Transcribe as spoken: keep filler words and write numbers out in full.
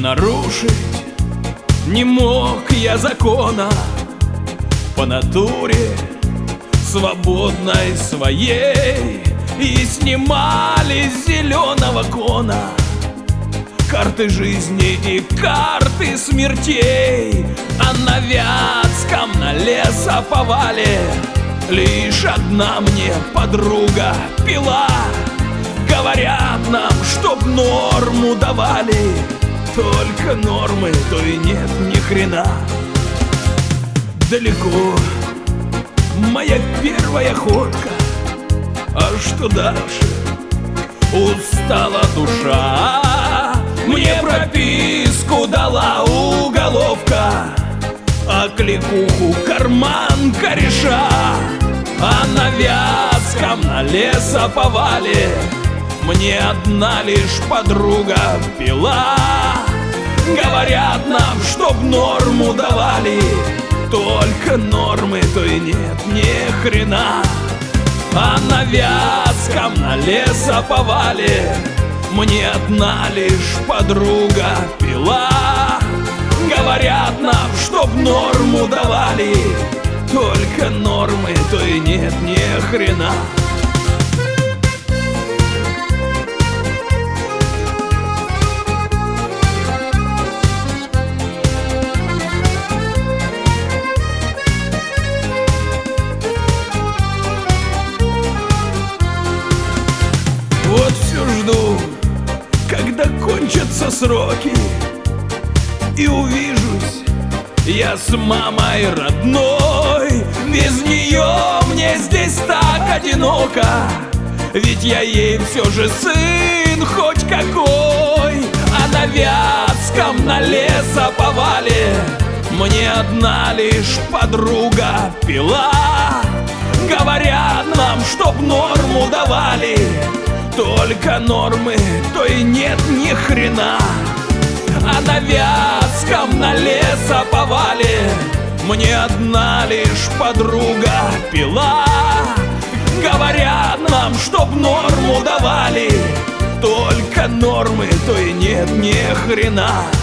нарушить не мог я закона по натуре свободной своей. И снимали с зеленого кона карты жизни и карты смертей. А на Вятском, на лесоповале лишь одна мне подруга пила. Говорят нам, чтоб норму давали, только нормы, то и нет ни хрена. Далеко моя первая ходка, а что дальше? Устала душа. Мне прописку дала уголовка, а кликуху карман кореша. А на Вятском, на лесоповале мне одна лишь подруга пила. Говорят нам, чтоб норму давали, только нормы, то и нет ни хрена. А на Вятском, на лесоповале мне одна лишь подруга пила. Говорят нам, чтоб норму давали, только нормы, то и нет ни хрена. Вот все жду, когда кончатся сроки, и увижусь я с мамой родной. Без нее мне здесь так одиноко, ведь я ей все же сын хоть какой. А на Вятском, на лесоповале мне одна лишь подруга пила. Говорят нам, чтоб норму давали, только нормы, то и нет ни хрена. А на Вятском, на лесоповале мне одна лишь подруга пила. Говорят нам, чтоб норму давали, только нормы, то и нет ни хрена.